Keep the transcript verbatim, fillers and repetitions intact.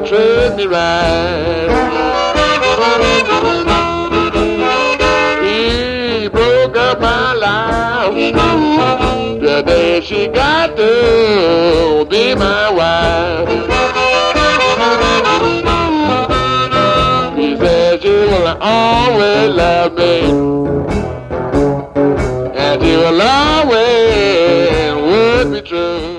treat me right. He broke up my life the day she got to be my wife. He said she will always love me, and she will always would be true.